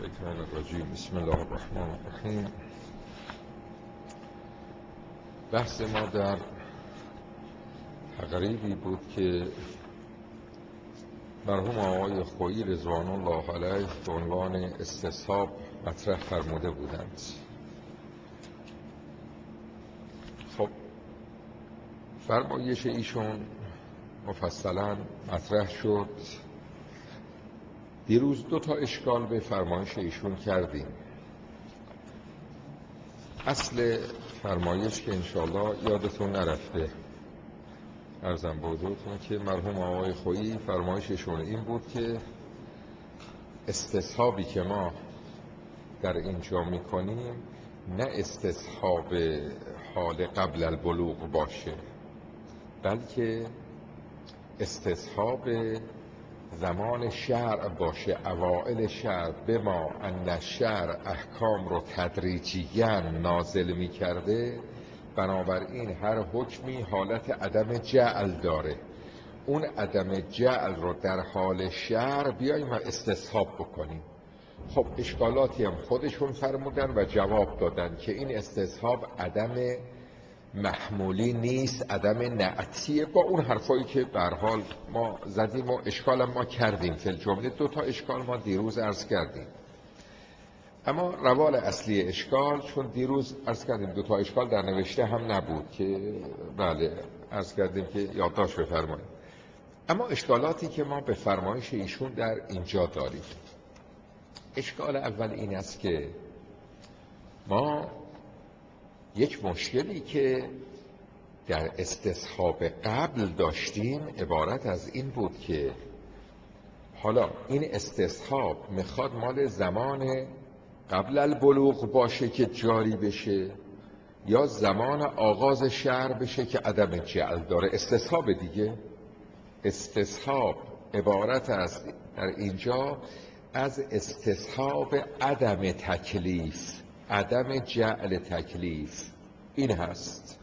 الشیطان الرجیم. بسم الله الرحمن الرحیم. بحث ما در تقریبی بود که مرحوم آقای خویی رضوان الله علیه به عنوان استصحاب مطرح فرموده بودند. خب فرمایش ایشون مفصلا مطرح شد. دیروز 2 اشکال به فرمایش ایشون کردیم. اصل فرمایش که انشاءالله یادتون نرفته عرضم به حضورتون که مرحوم آقای خویی فرمایششون این بود که استصحابی که ما در اینجا میکنیم نه استصحاب حال قبل البلوغ باشه، بلکه استصحاب زمان شرع باشه، اوائل شرع، به ما ان شرع احکام رو تدریجیاً نازل می کرده، بنابراین هر حکمی حالت عدم جعل داره. اون عدم جعل رو در حال شرع بیاییم و استصحاب بکنیم. خب اشکالاتی هم خودشون فرمودن و جواب دادن که این استصحاب عدم محمولی نیست، عدم نعتیه، با اون حرفایی که به هر حال ما زدیم و اشکال ما کردیم. فی الجمله 2 اشکال ما دیروز عرض کردیم. اما روال اصلی اشکال، چون دیروز عرض کردیم 2 اشکال در نوشته هم نبود که بله عرض کردیم که یادداشت بفرمایید. اما اشکالاتی که ما به فرمایش ایشون در اینجا داریم، اشکال اول این است که ما یک مشکلی که در استصحاب قبل داشتیم عبارت از این بود که حالا این استصحاب میخواد مال زمان قبل البلوغ باشه که جاری بشه یا زمان آغاز شرع بشه که عدم جعل داره. استصحاب دیگه، استصحاب عبارت است در اینجا از استصحاب عدم تکلیف، عدم جعل تکلیف. این هست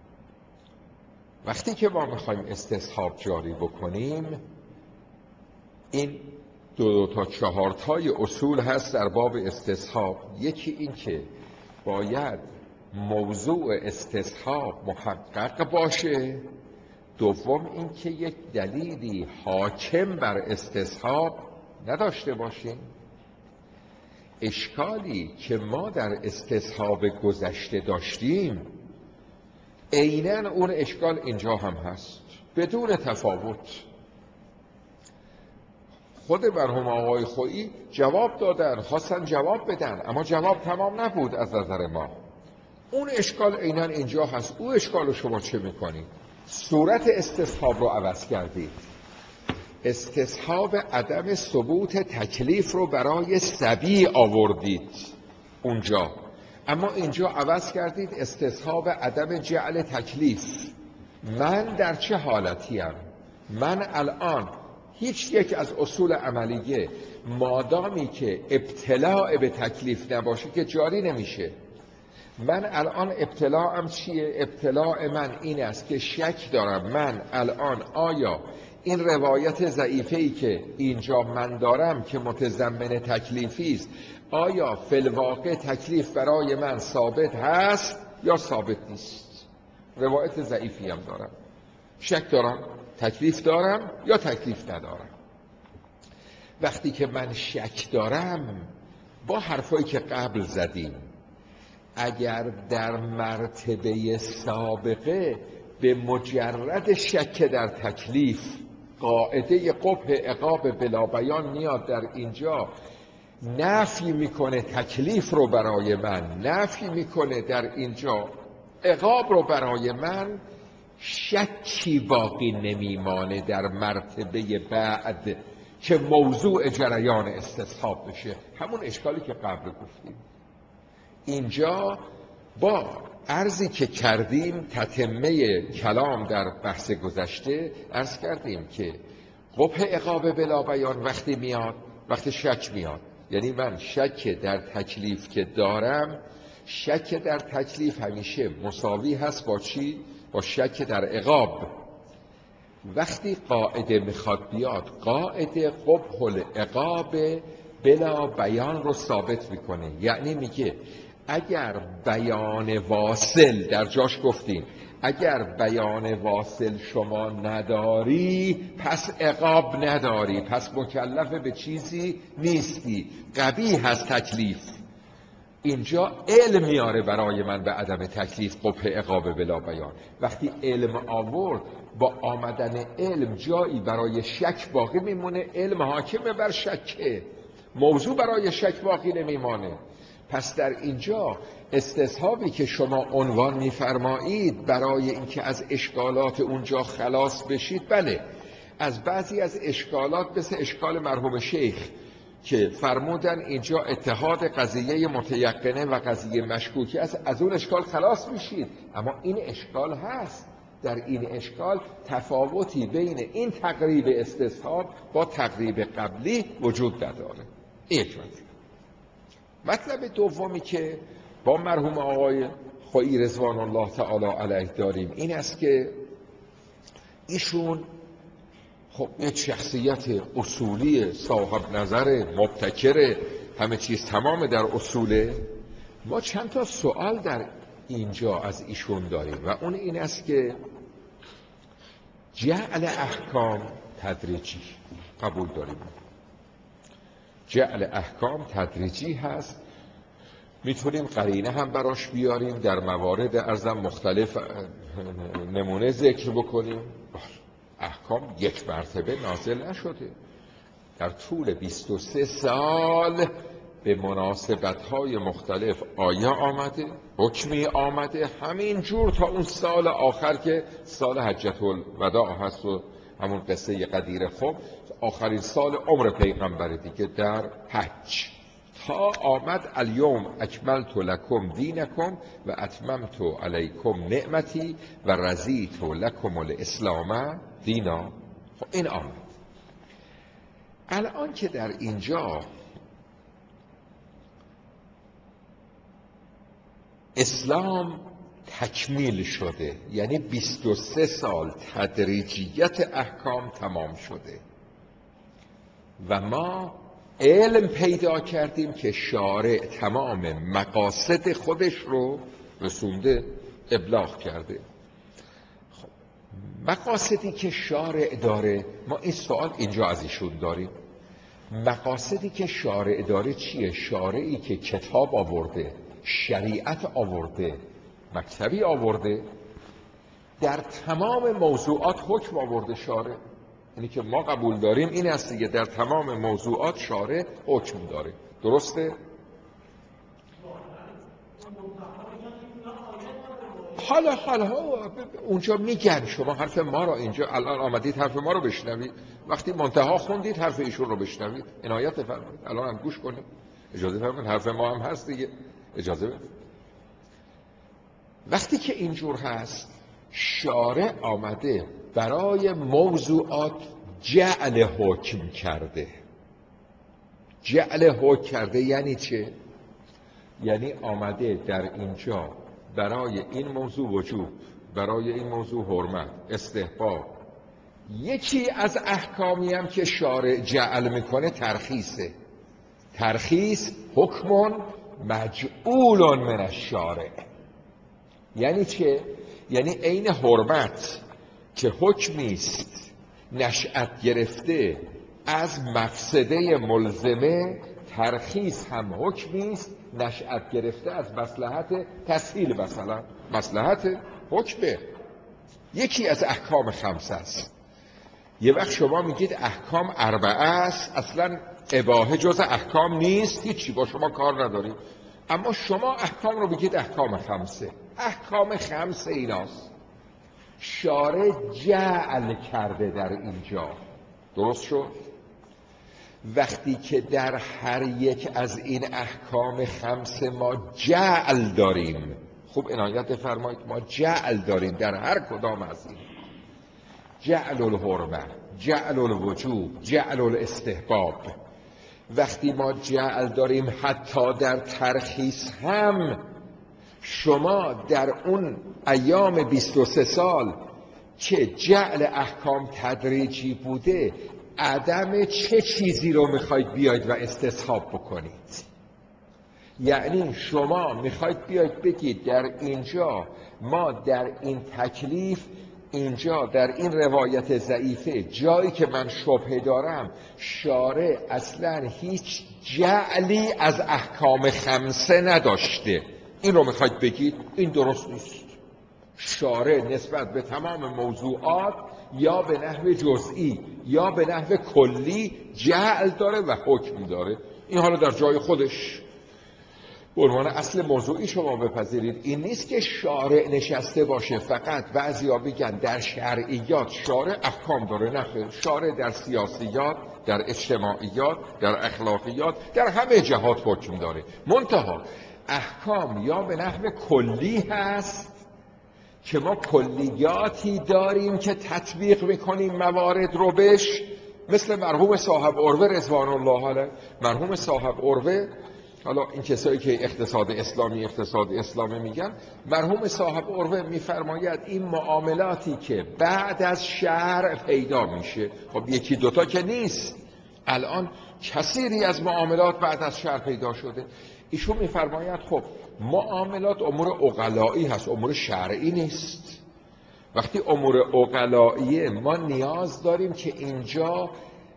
وقتی که ما میخوایم استصحاب جاری بکنیم، این 2 تا 4 اصول هست در باب استصحاب. یکی این که باید موضوع استصحاب محقق باشه. دوم این که یک دلیلی حاکم بر استصحاب نداشته باشیم. اشکالی که ما در استصحاب گذشته داشتیم عیناً اون اشکال اینجا هم هست بدون تفاوت. خود مرحوم آقای خویی جواب دادن، خواستن جواب بدن، اما جواب تمام نبود از نظر ما. اون اشکال عیناً اینجا هست. اون اشکال رو شما چه میکنید؟ صورت استصحاب رو عوض کردید. استصحاب عدم ثبوت تکلیف رو برای صبی آوردید اونجا، اما اینجا عوض کردید استصحاب عدم جعل تکلیف. من در چه حالتیم؟ من الان هیچ یک از اصول عملیه مادامی که ابتلاع به تکلیف نباشه که جاری نمیشه. من الان ابتلاعم چیه؟ ابتلاع من این است که شک دارم من الان آیا این روایت ضعیفه‌ای که اینجا من دارم که متضمن تکلیفی است، آیا فی الواقع تکلیف برای من ثابت هست یا ثابت نیست؟ روایت ضعیفی هم دارم، شک دارم تکلیف دارم یا تکلیف ندارم. وقتی که من شک دارم، با حرفایی که قبل زدیم، اگر در مرتبه سابقه به مجرد شک در تکلیف قاعده قبح عقاب بلا بیان میاد در اینجا نفی میکنه تکلیف رو برای من، نفی میکنه در اینجا عقاب رو برای من، شکی باقی نمیمانه در مرتبه بعد که موضوع جریان استصحاب بشه. همون اشکالی که قبل گفتیم اینجا با عرضی که کردیم، تتمه کلام در بحث گذشته عرض کردیم که قبح عقاب بلا بیان وقتی میاد، وقتی شک میاد، یعنی من شک در تکلیف که دارم، شک در تکلیف همیشه مساوی هست با چی؟ با شک در عقاب. وقتی قاعده میخواد بیاد، قاعده قبح العقاب بلا بیان رو ثابت میکنه. یعنی میگه اگر بیان واصل، در جاش گفتیم اگر بیان واصل شما نداری پس عقاب نداری، پس مکلف به چیزی نیستی، قبیح هست تکلیف. اینجا علم میاره برای من به عدم تکلیف قبح عقاب بلا بیان. وقتی علم آورد، با آمدن علم جایی برای شک باقی میمونه، علم حاکمه بر شکه، موضوع برای شک باقی نمیمانه. پس در اینجا استصحابی که شما عنوان میفرمایید برای اینکه از اشکالات اونجا خلاص بشید، بله، از بعضی از اشکالات مثل اشکال مرحوم شیخ که فرمودن اینجا اتحاد قضیه متیقنه و قضیه مشکوکی است، از اون اشکال خلاص میشید. اما این اشکال هست، در این اشکال تفاوتی بین این تقریب استصحاب با تقریب قبلی وجود نداره. یک مطلب دومی که با مرحوم آقای خویی رضوان الله تعالی علیه داریم این است که ایشون خب یک شخصیت اصولی، صاحب نظر، مبتکر، همه چیز تمام در اصوله. ما چند تا سوال در اینجا از ایشون داریم و اون این است که جعل احکام تدریجی قبول داریم. جعل احکام تدریجی هست، میتونیم قرینه هم براش بیاریم، در موارد ارزم مختلف نمونه ذکر بکنیم. احکام یک مرتبه نازل نشده، در طول 23 سال به مناسبت‌های مختلف آیه آمده، حکمی آمده، همین جور تا اون سال آخر که سال حجة الوداع هست و همون قصه قدیر. خب آخرین سال عمر پیغمبر دیگه در حج، تا آمد الیوم اکملت لکم دینکم و اتممت علیکم نعمتی و رضیت لکم الاسلام دینا. خب این آمد. الان که در اینجا اسلام تکمیل شده، یعنی 23 سال تدریجیت احکام تمام شده و ما علم پیدا کردیم که شارع تمام مقاصد خودش رو رسونده، ابلاغ کرده. خب مقاصدی که شارع داره، ما این سوال اینجا از ایشون داریم، مقاصدی که شارع داره چیه؟ شارعی که کتاب آورده، شریعت آورده، مکتبی آورده، در تمام موضوعات حکم آورده شارع. اینی که ما قبول داریم این است دیگه، در تمام موضوعات شارع حکم داره. درسته؟ حالا اونجا میگن شما حرف ما رو اینجا الان آمدید حرف ما رو بشنوید، وقتی منتها خوندید حرف ایشون رو بشنوید. عنایت فرمایید، الان هم گوش کنید، اجازه فرمایید، حرف ما هم هست دیگه، اجازه بدید. وقتی که اینجور هست، شارع آمده برای موضوعات جعل حکم کرده. جعل حکم کرده یعنی چه؟ یعنی آمده در اینجا برای این موضوع وجوب، برای این موضوع حرمت، استحباب. یکی از احکامی هم که شارع جعل میکنه ترخیصه. ترخیص حکم مجعول من الشارع. یعنی چه؟ یعنی عین حرمت که حکمی است نشأت گرفته از مفسده ملزمه، ترخیص هم حکمی است نشأت گرفته از مصلحت تسهیل، مثلا مصلحت حکمه. یکی از احکام خمسه است. یه وقت شما میگید احکام اربعه است، اصلا اباحه جز احکام نیست، هیچی با شما کار نداریم، اما شما احکام رو بگید احکام خمسه. احکام خمسه ایناست، شارع جعل کرده در اینجا. درست شد؟ وقتی که در هر یک از این احکام خمسه ما جعل داریم، خوب عنایت فرمایید، ما جعل داریم در هر کدام از این، جعل الحرمه، جعل الوجوب، جعل الاستحباب. وقتی ما جعل داریم حتی در ترخیص هم، شما در اون ایام 23 سال که جعل احکام تدریجی بوده، عدم چه چیزی رو میخواید بیاید و استصحاب بکنید. یعنی شما میخواید بیاید بگید در اینجا ما در این تکلیف، اینجا در این روایت ضعیفه جایی که من شبهه دارم شارع اصلا هیچ جعلی از احکام خمسه نداشته، این رو میخواید بگید. این درست نیست. شارع نسبت به تمام موضوعات یا به نحو جزئی یا به نحو کلی جعل داره و حکم داره. این حالا در جای خودش به عنوان اصل موضوعی شما بپذیرید. این نیست که شارع نشسته باشه فقط بعضیا بگن در شرعیات شارع احکام داره. نه، شارع در سیاسیات، در اجتماعیات، در اخلاقیات، در همه جهات حکم داره. منتها احکام یا به نحو کلی هست که ما کلیاتی داریم که تطبیق میکنیم موارد رو بش، مثل مرحوم صاحب عروه رضوان الله علیه. مرحوم صاحب عروه، حالا این کسایی که اقتصاد اسلامی میگن، مرحوم صاحب عروه میفرماید این معاملاتی که بعد از شرع پیدا میشه، خب یکی دوتا که نیست، الان کثیری از معاملات بعد از شرع پیدا شده. ایشون میفرماید خب معاملات امور عقلایی هست، امور شرعی نیست. وقتی امور عقلاییه ما نیاز داریم که اینجا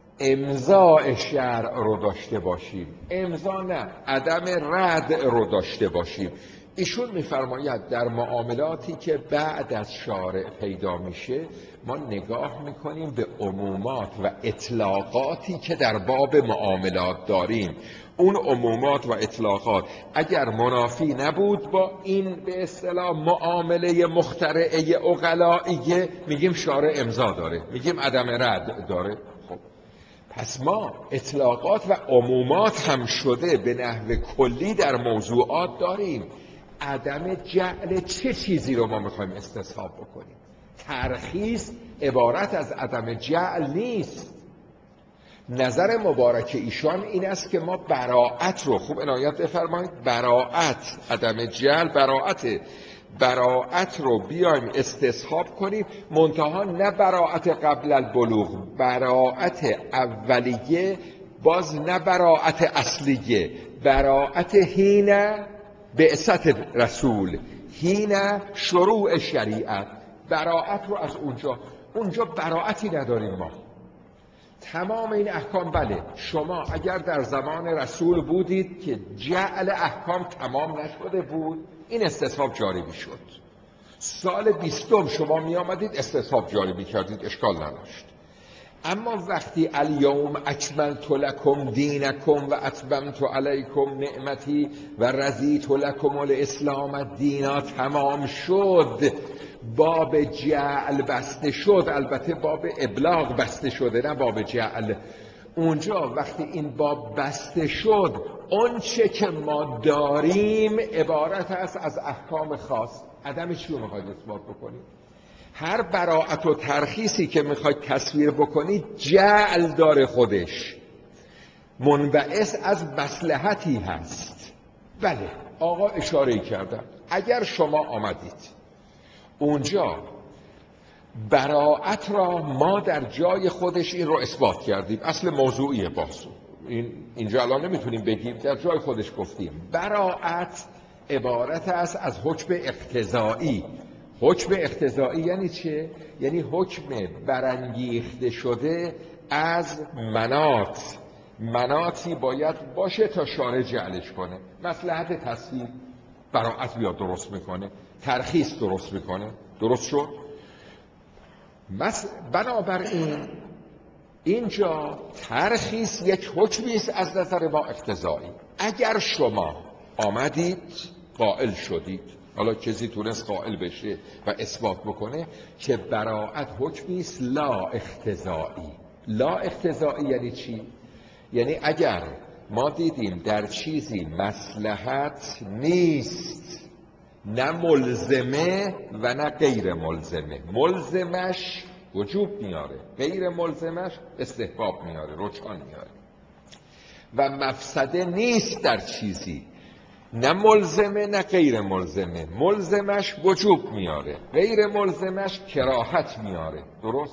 امضاء شرع رو داشته باشیم، امضا نه، عدم رد رو داشته باشیم. ایشون میفرماید در معاملاتی که بعد از شارع پیدا میشه ما نگاه میکنیم به عمومات و اطلاقاتی که در باب معاملات داریم. اون عمومات و اطلاقات اگر منافی نبود با این به اصطلاح معامله مخترعه عقلائیه، میگیم شارع امضا داره، میگیم عدم رد داره. خب پس ما اطلاقات و عمومات هم شده به نحو کلی در موضوعات داریم. عدم جعل چه چیزی رو ما میخوایم استصحاب بکنیم؟ ترخیص عبارت از عدم جعل نیست. نظر مبارک ایشان این است که ما براءت رو، خوب عنایت بفرمایید، براءت، عدم جعل براءت رو بیایم استصحاب کنیم، منتها نه براءت قبل البلوغ، براءت اولیه، باز نه براءت اصلیه، براءت حین بعثت رسول، حین شروع شریعت. براءت رو از اونجا براءتی نداریم ما. تمام این احکام، بله شما اگر در زمان رسول بودید که جعل احکام تمام نشده بود، این استصحاب جاری می شد. سال 20 شما می آمدید استصحاب جاری می کردید، اشکال نداشت. اما وقتی الیوم اکملت لکم دینکم و اتممت علیکم نعمتی و رضیت لکم الاسلام دینا تمام شد، باب جعل بسته شد. البته باب ابلاغ بسته شده، نه باب جعل. اونجا وقتی این باب بسته شد، اون چه که ما داریم عبارت است از احکام خاص. عدم چی رو میخواید اثبات بکنید؟ هر براءت و ترخیصی که میخواید تصویر بکنید جعل داره خودش، منبعث از مصلحتی هست. بله آقا اشاره کردن، اگر شما آمدید اونجا براءت را ما در جای خودش این رو اثبات کردیم، اصل موضوعی بحث اینجا الان نمیتونیم بگیم، در جای خودش گفتیم براءت عبارت است از حکم اقتضایی. حکم اقتضایی یعنی چه؟ یعنی حکم برانگیخته شده از مناط. مناطی باید باشه تا شارع جعلش کنه. مصلحت تصویر براءت بیاد درست میکنه، ترخیص درست میکنه. درست شد؟ بنابراین اینجا ترخیص یک حکمی است از نظر ما اقتضایی. اگر شما آمدید قائل شدید، حالا کسی تونست قائل بشه و اثبات بکنه که براءت حکمی است لا اقتضایی. لا اقتضایی یعنی چی؟ یعنی اگر ما دیدیم در چیزی مصلحت نیست، نه ملزمه و نه غیر ملزمه، ملزمش وجوب میاره، غیر ملزمش استحباب میاره، رجحان میاره، و مفسده نیست در چیزی، نه ملزمه نه غیر ملزمه، ملزمش وجوب میاره، غیر ملزمش کراهت میاره. درست؟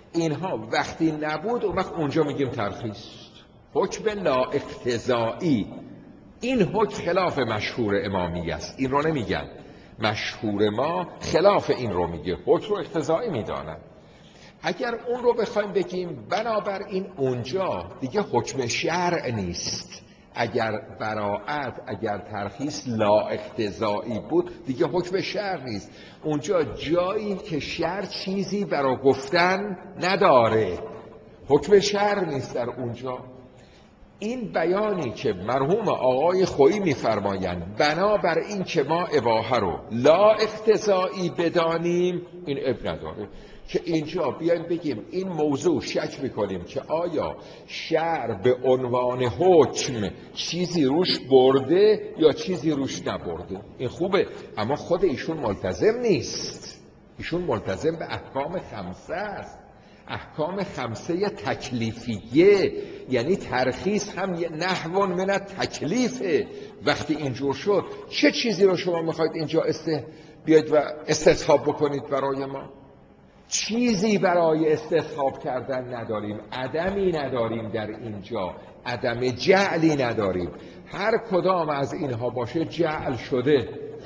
اینها وقتی نبود اون وقت اونجا میگیم ترخیص. حکم لا اقتضایی، این حکم خلاف مشهور امامی است، این رو نمیگن. مشهور ما خلاف این رو میگه، حکم رو اقتضایی میدانن. اگر اون رو بخوایم بگیم بنابراین اونجا دیگه حکم شرع نیست. اگر براعت، اگر ترخیص لا اقتضایی بود دیگه حکم شرع نیست. اونجا جایی که شرع چیزی برای گفتن نداره، حکم شرع نیست در اونجا. این بیانی که مرحوم آقای خویی می‌فرمایند بنابر این که ما اباحه رو لا اقتضایی بدانیم، این اب نداره که اینجا بیایم بگیم این موضوع شک میکنیم که آیا شرع به عنوان حکم چیزی روش برده یا چیزی روش نبرده. این خوبه، اما خود ایشون ملتزم نیست. ایشون ملتزم به احکام خمسه است، احکام خمسه تکلیفیه، یعنی ترخیص هم نحو من تکلیفه. وقتی اینجور شد چه چیزی رو شما میخواید اینجا بیاید و استصحاب بکنید برای ما؟ چیزی برای استصحاب کردن نداریم، عدمی نداریم در اینجا، عدم جعلی نداریم. هر کدام از اینها باشه جعل شده،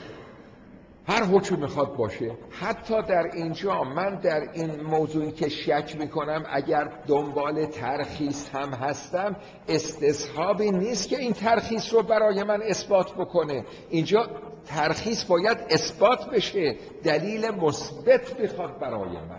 هر حکم میخواد باشه. حتی در اینجا من در این موضوعی که شک میکنم اگر دنبال ترخیص هم هستم، استصحابی نیست که این ترخیص رو برای من اثبات بکنه. اینجا ترخیص باید اثبات بشه، دلیل مثبت بخواد برای من.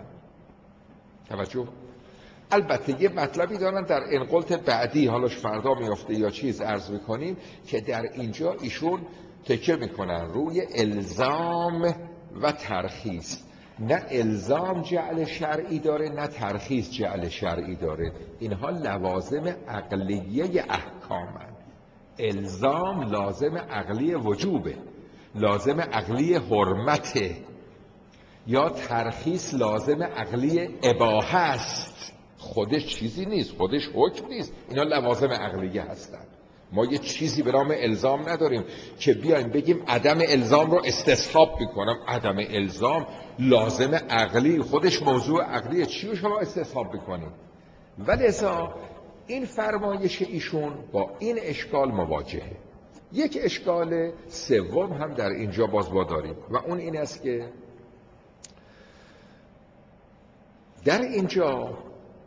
توجه. البته یه مطلبی دارن در انقلت بعدی، حالاش فردا میفته یا چیز عرض میکنیم، که در اینجا ایشون تکیه میکنن روی الزام و ترخیص. نه الزام جعل شرعی داره نه ترخیص جعل شرعی داره، اینها لوازم عقلیه احکامن. الزام لازم عقلی وجوبه، لازم عقلی حرمته، یا ترخیص لازم عقلی اباحه است. خودش چیزی نیست، خودش حکم نیست، اینا لوازم عقلیه هستن. ما یه چیزی به نام الزام نداریم که بیایم بگیم عدم الزام رو استصحاب میکنم. عدم الزام لازم عقلی، خودش موضوع عقلیه، چی رو شما استصحاب میکنیم؟ ولذا این فرمایش ایشون با این اشکال مواجهه. یک اشکال سوم هم در اینجا باز ما داریم و اون این است که در اینجا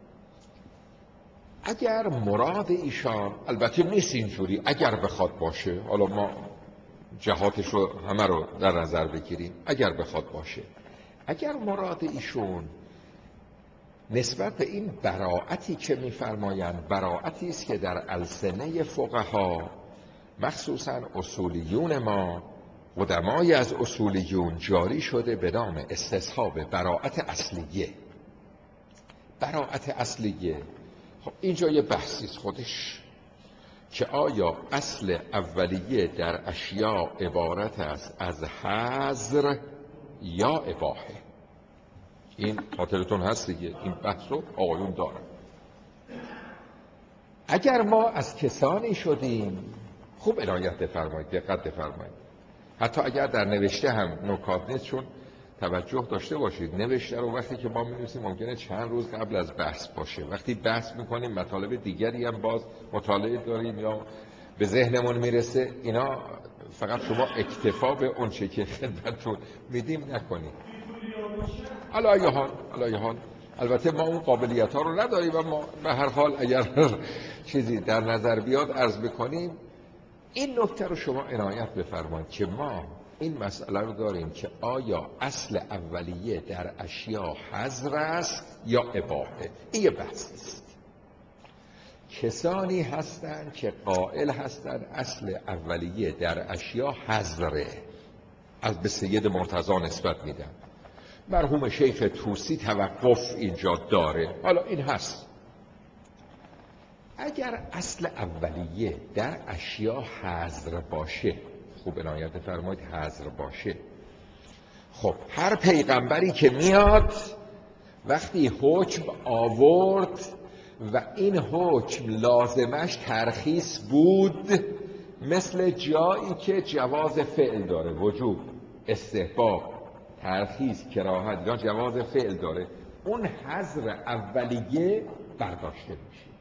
اگر مراد ایشان، البته نیست اینجوری، اگر بخواد باشه، حالا ما جهاتش رو همه رو در نظر بگیریم، اگر بخواد باشه، اگر مراد ایشون نسبت به این براعتی که می‌فرمایند براعتی است که در السنه فقها مخصوصاً اصولیون ما، قدمای از اصولیون جاری شده به نام استصحاب براعت اصلیه. براعت اصلیه، خب اینجا یه بحثیست خودش که آیا اصل اولیه در اشیاء عبارت است از حظر یا اباحه. این خاطرتون هست دیگه، این بحث رو آقایون دارن. اگر ما از کسانی شدیم، خوب عنایت بفرمایید، دقت بفرمایید، حتی اگر در نوشته هم نکات نیست، چون توجه داشته باشید نوشته رو وقتی که ما می‌نویسیم ممکنه چند روز قبل از بحث باشه، وقتی بحث می‌کنیم مطالب دیگری هم باز مطالعه داریم یا به ذهنمون میرسه، اینا فقط شما اکتفا به اون چه که خدمتتون میدیم نکنید. علی حال البته ما اون قابلیت ها رو نداریم و ما به هر حال اگر چیزی در نظر بیاد عرض بکنیم. این نکته رو شما عنایت بفرمایید که ما این مسئله رو داریم که آیا اصل اولیه در اشیاء حظر است یا اباحه. این یه بحث است. کسانی هستند که قائل هستند اصل اولیه در اشیاء حظره، از به سید مرتضی نسبت میدن. مرحوم شیخ طوسی توقف اینجا داره. حالا این هست، اگر اصل اولیه در اشیاء حظر باشه، خوب عنایت فرمایید، حظر باشه، خب هر پیغمبری که میاد وقتی حکم آورد و این حکم لازمش ترخیص بود، مثل جایی که جواز فعل داره، وجوب، استحباب، ترخیص، کراهت یا جواز فعل داره، اون حظر اولیه برداشته میشه.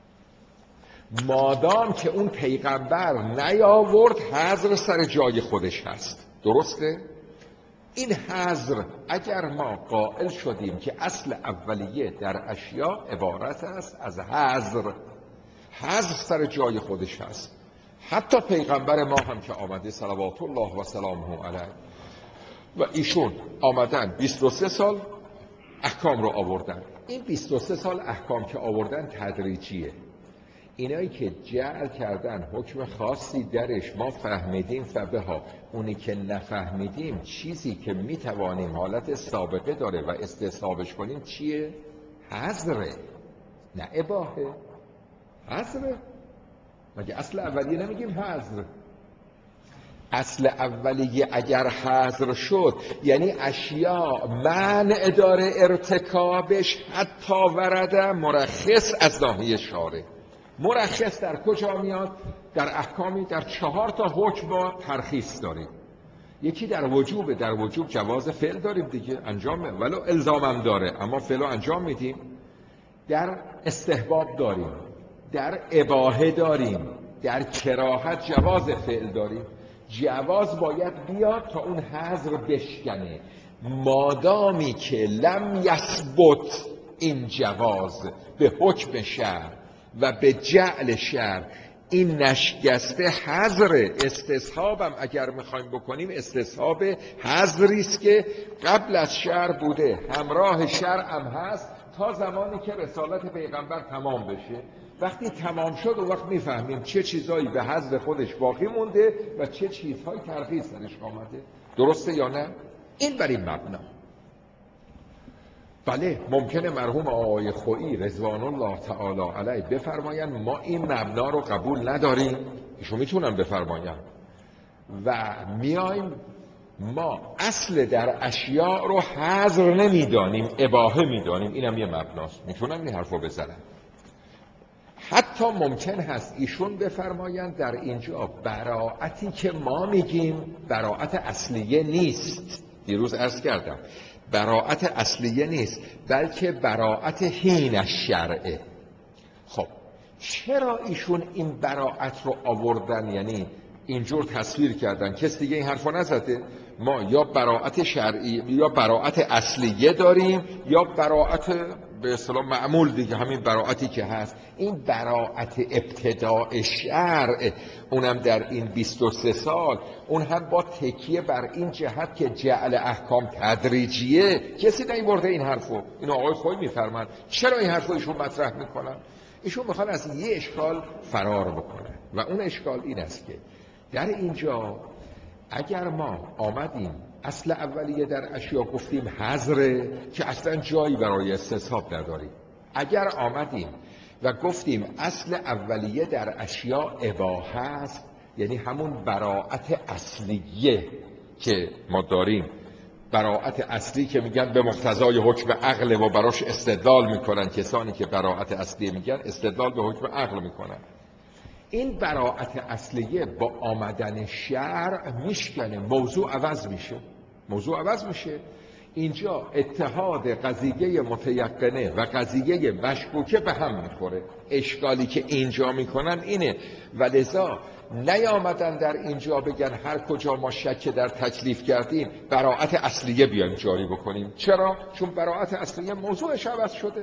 مادام که اون پیغمبر نیاورد، حظر سر جای خودش هست. درسته؟ این حظر اگر ما قائل شدیم که اصل اولیه در اشیاء عبارت است از حظر سر جای خودش هست. حتی پیغمبر ما هم که آمده صلوات الله و سلامه علیه و ایشون آمدن 23 سال احکام رو آوردن. این 23 سال احکام که آوردن تدریجیه. اینایی که جعل کردن حکم خاصی درش ما فهمیدیم فبها، اونی که نفهمیدیم چیزی که میتوانیم حالت سابقه داره و استصحابش کنیم چیه؟ حظره، نه اباحه. حظره. مگه اصل اولیه نمیگیم حظر؟ اصل اولیه اگر حظر شد یعنی اشیاء منع داره ارتکابش، حتی ورده مرخص از ناحیه شارع. مرخص در کجا میاد؟ در احکامی در 4 تا حکم با ترخیص داریم. یکی در وجوب جواز فعل داریم دیگه، انجامه ولو الزامم داره اما فعل انجام میدیم. در استحباب داریم، در اباحه داریم، در کراهت جواز فعل داریم. جواز باید بیاد تا اون حظر بشکنه. مادامی که لم یثبت این جواز به حکم شرع و به جعل شرع، این نشگسته حظر. استصحابم اگر میخوایم بکنیم استصحاب حظری است که قبل از شرع بوده، همراه شرع هم هست تا زمانی که رسالت پیغمبر تمام بشه. وقتی تمام شد اون وقت میفهمیم چه چیزایی به حظر خودش باقی مونده و چه چیزهای ترخیص درش آمده. درسته یا نه؟ این بر این مبنا. بله ممکنه مرحوم آقای خویی رضوان الله تعالی علیه بفرماین ما این مبنا رو قبول نداریم، ایشون میتونن بفرماین، و میایم ما اصل در اشیاء رو حظر نمیدانیم، اباحه میدانیم. اینم یه مبناست، میتونن این حرفو بزنن. حتی ممکن هست ایشون بفرمایند در اینجا براعتی که ما میگیم براعت اصلیه نیست. دیروز عرض کردم براعت اصلیه نیست، بلکه براعت حین الشرعه. خب چرا ایشون این براعت رو آوردن؟ یعنی اینجور تصویر کردن، کس دیگه این حرفو نزده. ما یا براعت شرعی یا براعت اصلیه داریم یا براعت به اصطلاح معمول دیگه، همین براعتی که هست. این براعت ابتداء شرع، اونم در این 23 سال، اون هم با تکیه بر این جهت که جعل احکام تدریجیه. کسی نیورده این حرفو، اینو آقای خویی میفرمان. چرا این حرفو ایشون مطرح میکنن؟ ایشون میخوان از یه اشکال فرار بکنن و اون اشکال این است که در اینجا اگر ما آمدیم اصل اولیه در اشیاء گفتیم حظره که اصلا جایی برای استصحاب نداریم، اگر آمدیم و گفتیم اصل اولیه در اشیاء اباحه است، یعنی همون براعت اصلیه که ما داریم، براعت اصلی که میگن به مقتضای حکم عقل و براش استدلال میکنن، کسانی که براعت اصلی میگن استدلال به حکم عقل میکنن. این براعت اصلیه با آمدن شرع میشکنه، موضوع عوض میشه. اینجا اتحاد قضیه متیقنه و قضیه مشکوکه به هم میخوره. اشکالی که اینجا میکنن اینه، ولذا نیامدن در اینجا بگن هر کجا ما شک در تکلیف کردیم براعت اصلیه بیایم جاری بکنیم. چرا؟ چون براعت اصلیه موضوعش عوض شده.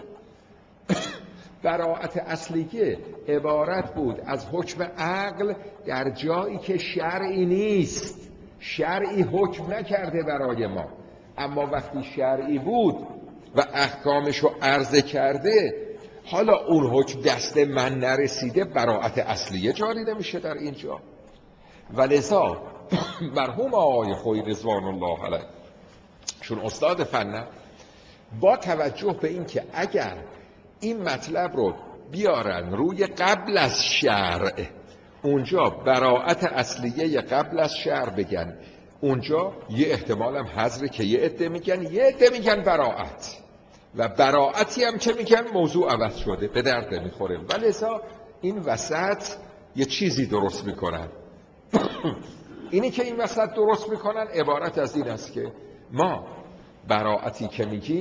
براعت اصلیه عبارت بود از حکم عقل در جایی که شرعی نیست، شرعی حکم نکرده برای ما، اما وقتی شرعی بود و احکامش رو عرضه کرده، حالا اون حکم دست من نرسیده، براعت اصلیه جاری نمیشه در اینجا. ولذا مرحوم آقای خویی رضوان الله علیه چون استاد فنه، با توجه به این که اگر این مطلب رو بیارن روی قبل از شرع، اونجا براعت اصلیه قبل از شرع بگن، اونجا یه احتمال هم حذره که یه عده میگن براعت، و براعتی هم که میگن موضوع عوض شده، به درد میخوره. ولذا این وسط یه چیزی درست میکنن. اینی که این وسط درست میکنن عبارت از این است که ما براعتی که میگیم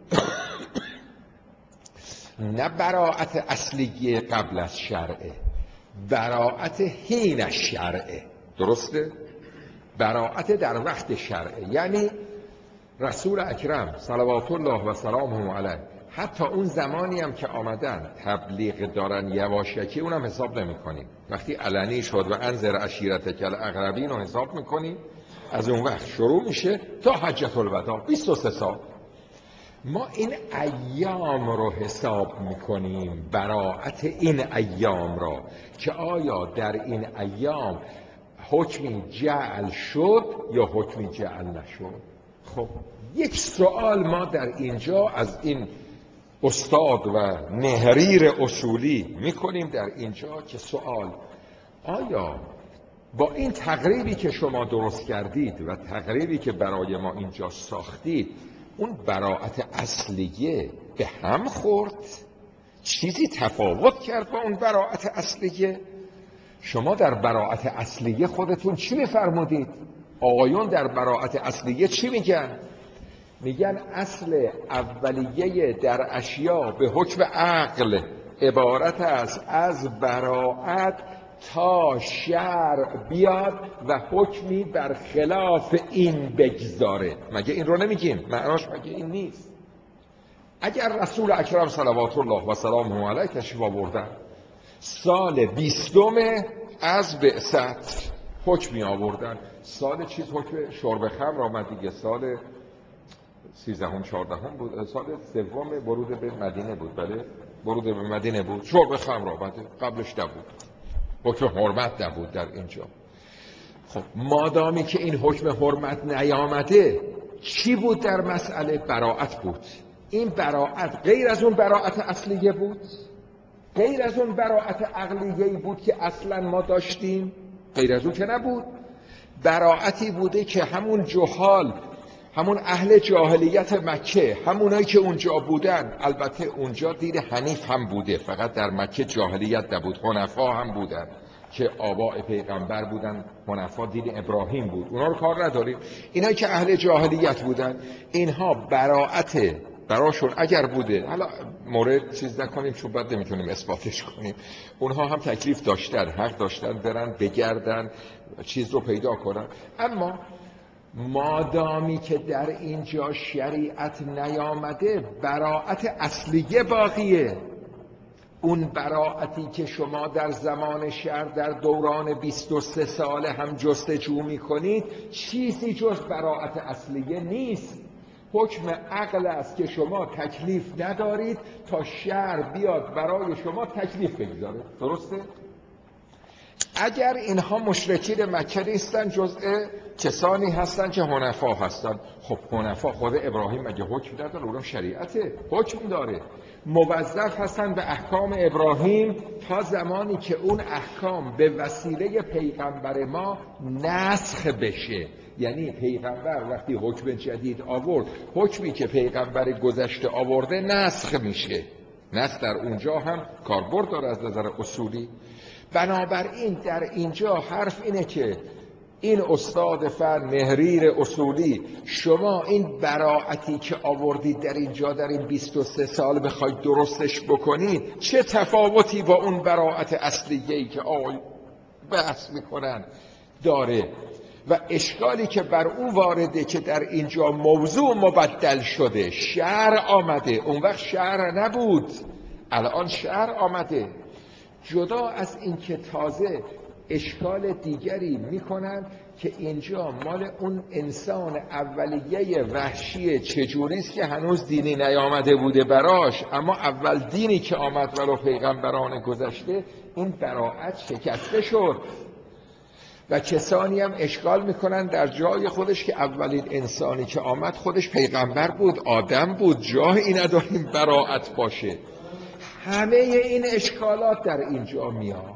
نه براءت اصلیه قبل از شرعه، براءت حین الشرعه. درسته؟ براءت در وقت شرعه، یعنی رسول اکرم صلوات الله و سلامه علیه حتی اون زمانی هم که آمدن تبلیغ دارن یواشکی، اونم حساب نمی کنیم. وقتی علنی شد و انذر عشیرتک الاقربین رو حساب میکنیم، از اون وقت شروع میشه تا حجة الوداع 23 سال. ما این ایام رو حساب میکنیم، براءت این ایام را، که آیا در این ایام حکمی جعل شد یا حکمی جعل نشد. خب یک سوال ما در اینجا از این استاد و نهریر اصولی میکنیم در اینجا که سوال، آیا با این تقریبی که شما درست کردید و تقریبی که برای ما اینجا ساختید، اون براءت اصلیه به هم خورد؟ چیزی تفاوت کرد با اون براءت اصلیه؟ شما در براءت اصلیه خودتون چی میفرمودید؟ آقایون در براءت اصلیه چی میگن؟ میگن اصل اولیه در اشیا به حکم عقل عبارت است از براءت تا شرع بیاد و حکمی بر خلاف این بگذاره. مگه این رو نمیگیم؟ معناش مگه این نیست؟ اگر رسول اکرم صلوات الله و سلامه علیه تشریف آوردن سال 20 از بعثت حکمی آوردن، سال چیز حکم شرب خمر آمد دیگه، سال 13 14 بود، سال سوم ورود به مدینه بود. بله ورود به مدینه بود، شرب خمر آمده، قبلش نبود، حکم حرمت نبود در اینجا. خب مادامی که این حکم حرمت نیامده، چی بود در مسئله؟ براءت بود. این براءت غیر از اون براءت اصلیه بود، غیر از اون براءت عقلیه‌ای بود که اصلا ما داشتیم، غیر از اون که نبود. براءتی بوده که همون جهال، همون اهل جاهلیت مکه، همونایی که اونجا بودن، البته اونجا دین حنیف هم بوده، فقط در مکه جاهلیت نبود، حنفا هم بودن که آباء پیغمبر بودن، حنفا دین ابراهیم بود، اونا رو کار نداریم. اینایی که اهل جاهلیت بودن، اینها براءت براشون اگر بوده، حالا مورد چیز نکنیم چون بعد نمیتونیم اثباتش کنیم، اونها هم تکلیف داشتن، حق داشتن برن بگردن چیز رو پیدا کنن. اما مادامی که در اینجا شریعت نیامده، براءت اصلیه باقیه. اون براءتی که شما در زمان شرع در دوران 23 ساله هم جستجو میکنید، چیزی جز براءت اصلیه نیست. حکم عقل است که شما تکلیف ندارید تا شرع بیاد برای شما تکلیف بگذاره. درسته؟ اگر اینها مشرکین مکه نیستن، جزء کسانی هستن که حنفا هستن. خب حنفا خود ابراهیم مگه حکم نداره؟ اونم شریعته، حکم داره، موظف هستن به احکام ابراهیم تا زمانی که اون احکام به وسیله پیغمبر ما نسخ بشه. یعنی پیغمبر وقتی حکم جدید آورد، حکمی که پیغمبر گذشته آورده نسخ میشه. نسخ در اونجا هم کاربرد داره از نظر اصولی. بنابراین در اینجا حرف اینه که این استاد فن نهریر اصولی، شما این براءتی که آوردید در اینجا در این 23 سال بخواید درستش بکنید، چه تفاوتی با اون براءت اصلیه‌ای که آقای بحث میکنن داره؟ و اشکالی که بر اون وارده که در اینجا موضوع مبدل شده، شرع آمده، اون وقت شرع نبود، الان شرع آمده. جدا از این که تازه اشکال دیگری میکنن که اینجا مال اون انسان اولیه وحشی چجوریست که هنوز دینی نیامده بوده براش، اما اول دینی که آمد ولو پیغمبران گذشته، این براءت شکسته شد. و کسانی هم اشکال میکنن در جای خودش که اولین انسانی که آمد خودش پیغمبر بود، آدم بود، جایی نداریم براءت باشه. همه این اشکالات در اینجا میاد.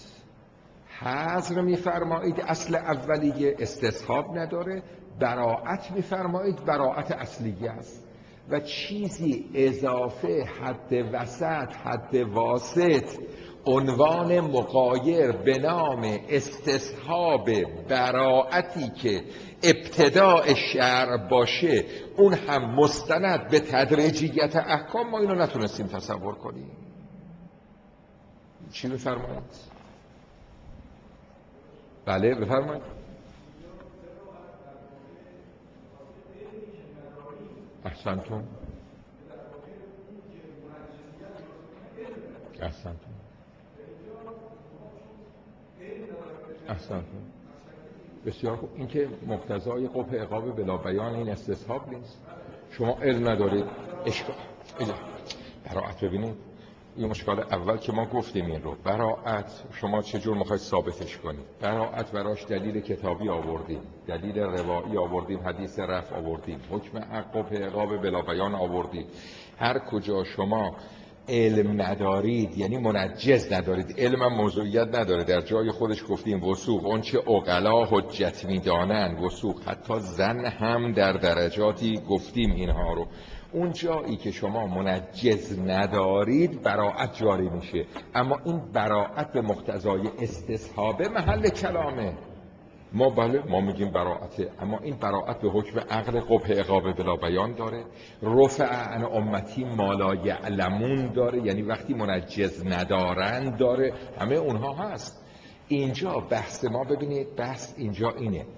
حذر میفرمایید اصل اولیه، استصحاب نداره. براءت میفرمایید براءت اصلیه است. و چیزی اضافه، حد وسط، حد واسط، عنوان مغایر به نام استصحاب براءتی که ابتداء شرع باشه، اون هم مستند به تدریجیت احکام، ما اینو نتونستیم تصور کنیم. چی بفرمایید؟ بله بفرمایید. احسنتون احسنتون احسنتون بسیار خوب. این که مقتضای قبح عقاب بلا بیان این استصحاب نیست. شما علم ندارید اشکال براءت. ببینید این مشکل اول که ما گفتیم این رو، براءت شما چجور میخواید ثابتش کنید؟ براءت براش دلیل کتابی آوردیم، دلیل روایی آوردیم، حدیث رفع آوردیم، حکم قبح عقاب بلا بیان آوردیم. هر کجا شما علم ندارید یعنی منجز ندارید، علم هم موضوعیت نداره، در جای خودش گفتیم وثوق اون چه عقلا حجت میدانن، وثوق حتی زن هم در درجاتی گفتیم اینها رو. اون جایی که شما منجز ندارید براءت جاری میشه، اما این براءت به مقتضای استصحاب محل کلامه. ما بله ما میگیم براءته، اما این براءت به حکم عقل قبح عقاب بلا بیان داره، رفع عن امتی ما لا یعلمون داره، یعنی وقتی منجز ندارن داره، همه اونها هست. اینجا بحث ما، ببینید بحث اینجا اینه،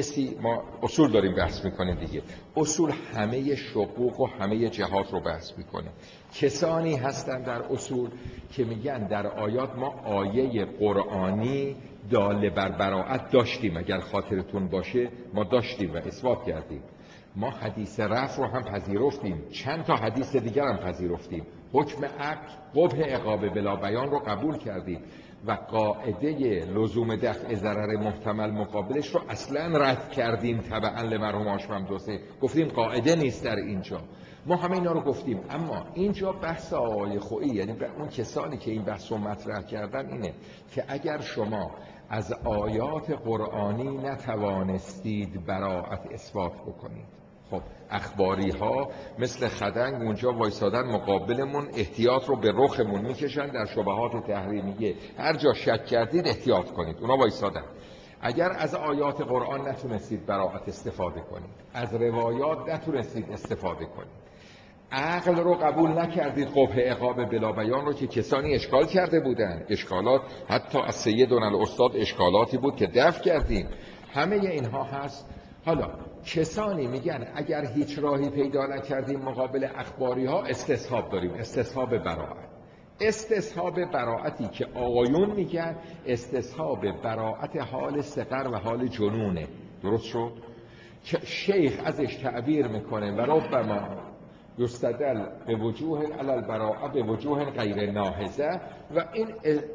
ما اصول داریم بحث میکنیم دیگه، اصول همه شقوق و همه جهات رو بحث میکنه. کسانی هستن در اصول که میگن در آیات ما آیه قرآنی داله بر براءت داشتیم، اگر خاطرتون باشه ما داشتیم و اثبات کردیم. ما حدیث رفع رو هم پذیرفتیم، چند تا حدیث دیگر هم پذیرفتیم، حکم عقل قبح عقاب بلا بیان رو قبول کردیم و قاعده لزوم دفع ضرر محتمل مقابلش رو اصلا رد کردیم تبعا لمرحوم هاشم دوستی، گفتیم قاعده نیست در اینجا. ما همه اینا رو گفتیم، اما اینجا بحث آقای خویی، یعنی اون کسانی که این بحث رو مطرح کردن اینه که اگر شما از آیات قرآنی نتوانستید براءت اثبات بکنید، خب اخباری ها مثل خدنگ اونجا وایسادن مقابلمون، احتیاط رو به رخمون میکشن در شبهات تحریمیه، هر جا شک کردید احتیاط کنید، اونا وایسادن. اگر از آیات قرآن نتونستید براءت استفاده کنید، از روایات نتونستید استفاده کنید، عقل رو قبول نکردید، قبح عقاب بلا بیان رو که کسانی اشکال کرده بودن، اشکالات حتی از سیدنا الاستاد اشکالاتی بود که دفع کردیم، همه اینها هست. حالا کسانی میگن اگر هیچ راهی پیدا نکردیم مقابل اخباری ها استصحاب داریم، استصحاب براءت. استصحاب براءتی که آقایون میگن استصحاب براءت حال صغر و حال جنونه، درست شد؟ که شیخ ازش تعبیر میکنه و ربما یستدل به وجوه علی البراءه به وجوه غیر ناهضه، و این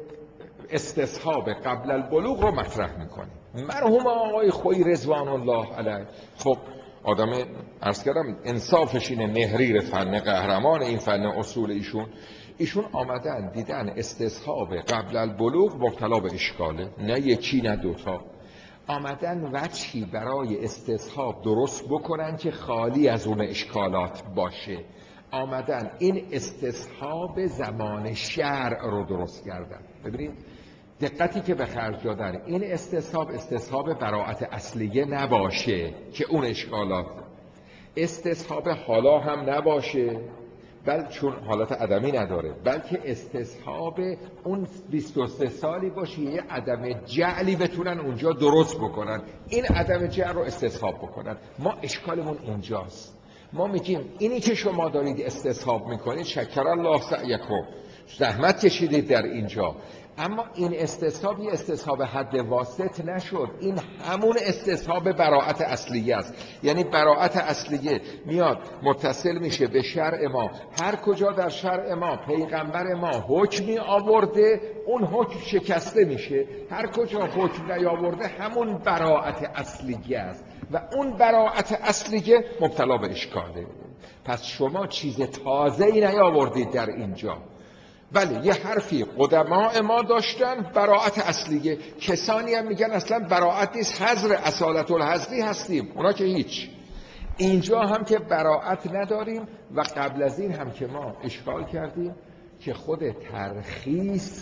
استصحاب قبل البلوغ رو مطرح میکنه. مرحوم آقای خویی رضوان الله علیه، خب آدم عرض کردم انصافش اینه، نهریر فن، قهرمان این فن اصول ایشون آمدن دیدن استصحاب قبل البلوغ مبتلا به اشکاله، نه یکی نه دوتا، آمدن وجهی برای استصحاب درست بکنن که خالی از اون اشکالات باشه، آمدن این استصحاب زمان شرع رو درست کردن. ببینید دقتی که به خرج دادن، این استصحاب براءت اصلیه نباشه که اون اشکالات، استصحاب حالا هم نباشه چون حالت عدمی نداره، بلکه استصحاب اون 23 سالی باشه یه عدم جعلی بتونن اونجا درست بکنن، این عدم جعل رو استصحاب بکنن. ما اشکالمون اینجاست، ما میگیم اینی که شما دارید استصحاب میکنید شکر الله سعیکم، زحمت کشیدید در اینجا، اما این استصحاب یه استصحاب حد واسط نشد، این همون استصحاب براءت اصلیه است. یعنی براءت اصلیه میاد متصل میشه به شرع ما، هر کجا در شرع ما پیغمبر ما حکمی آورده اون حکم شکسته میشه، هر کجا حکم نیاورده همون براءت اصلیه است و اون براءت اصلیه مبتلا به اشکاله. پس شما چیز تازه‌ای نیاوردید در اینجا. بله یه حرفی قدماء ما داشتن براءت اصلیه، کسانی هم میگن اصلا براءت نیست، حذر اصالت الحذفی هستیم، اونا که هیچ. اینجا هم که براءت نداریم و قبل از این هم که ما اشکال کردیم که خود ترخیص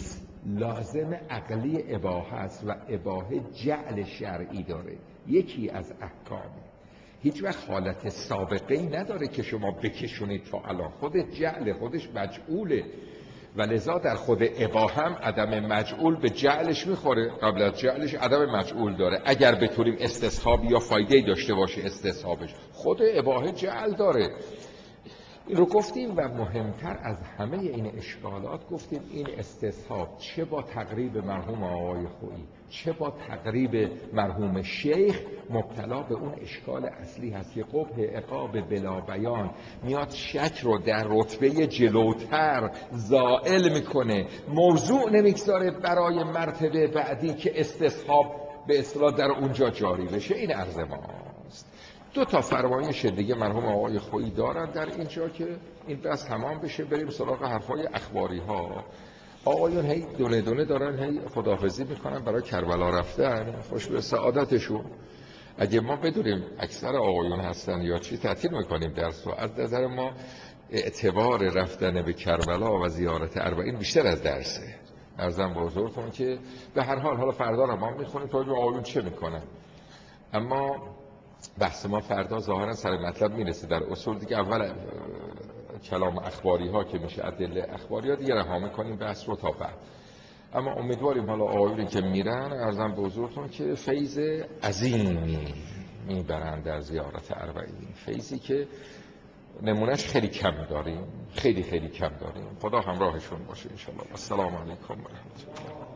لازم عقلی اباحه است و اباحه جعل شرعی داره، یکی از احکامه. هیچ وقت حالت سابقه ای نداره که شما بکشونید تا الان، خود جعل خودش مجعوله و لذا در خود اباحه هم عدم مجعول به جعلش میخوره، قبل از جعلش عدم مجعول داره. اگر بتونیم استصحاب یا فایده داشته باشه استصحابش، خود اباحه جعل داره. این رو گفتیم و مهمتر از همه این اشکالات گفتیم این استصحاب چه با تقریب مرحوم آقای خویی چه با تقریب مرحوم شیخ مبتلا به اون اشکال اصلی هست که قبح عقاب بلا بیان میاد شک رو در رتبه جلوتر زائل میکنه، موضوع نمیگذاره برای مرتبه بعدی که استصحاب به اصطلاح در اونجا جاری بشه. این عرض ماست. دو تا فرمایش دیگه مرحوم آقای خویی دارن در اینجا که این بحث تمام بشه بریم سراغ حرفای اخباری ها. آقایون هی دونه دونه دارن هی خداحافظی میکنن برای کربلا رفتن، خوش به سعادتشون. اگه ما بدونیم اکثر آقایون هستن یا چی تعطیل میکنیم درس رو. از نظر ما اعتبار رفتن به کربلا و زیارت اربعین بیشتر از درسه. عرضم به حضورتون که به هر حال حالا فردا رو ما میخونیم تا آقایون چه میکنن، اما بحث ما فردا ظاهرا سر مطلب میرسه. در اصول دیگه اول کلام اخباری ها که میشه ادله اخباری ها دیگه رها میکنیم بحث رو تا بعد. اما امیدواریم حالا آقایونی که میرن عرضم به حضورتون که فیض عظیمی میبرن در زیارت اربعین، فیضی که نمونهش خیلی کم داریم، خیلی کم داریم. خدا همراهشون باشه ان شاء الله. السلام علیکم و رحمت الله.